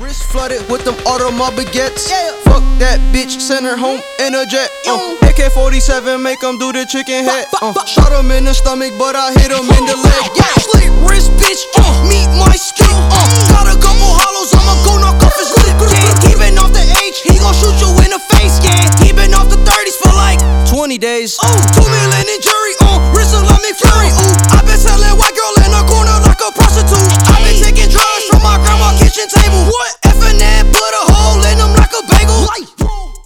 Wrist flooded with them automobile baguettes. Fuck that bitch, send her home in a jet. AK-47, make them do the chicken head. Shot him in the stomach, but I hit him in the leg. Slit wrist, bitch, meet my stick. Got a couple hollows, I'ma go knock off his lip. Can't even